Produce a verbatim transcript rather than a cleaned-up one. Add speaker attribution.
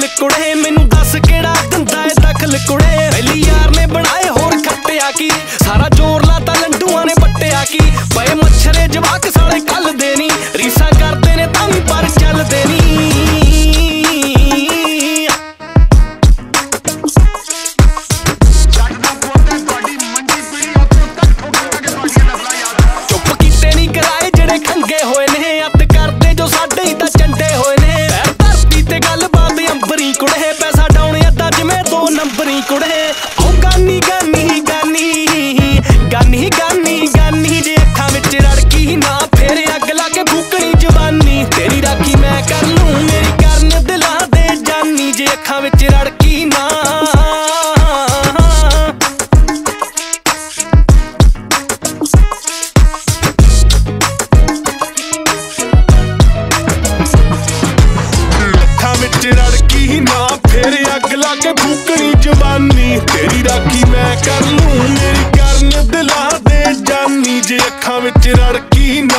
Speaker 1: कुड़े मैनू दस केड़ा दंदा है दखल कुड़े। पहली यार ने बनाए होर खट्टिया की सारा जोर लाता लंडुआ ने पट्टिया की। पए मच्छरे जवाक साले कल देनी रीसा करते ने तां भी पर चल देनी। खंगे होए ने अत करदे जो साडे ही तां चंडे होए ने। धरती ते गल बात अंबरी कुड़े पैसा डाउन अद्धा जिवें दो नंबरी कुड़े। ओ गानी गानी गानी गानी गानी गानी जे अखां विच रड़की ना फेर अग ला के फूकनी जवानी। तेरी राखी मैं कर लूं मेरी करन दिलां दे जानी जे अखां विच रड़की ना। रड़की ना फिर अग ला के फूकनी जवानी। तेरी राखी मैं कर लूं मेरी करन दिला दे जानी जे अखां विच रड़की।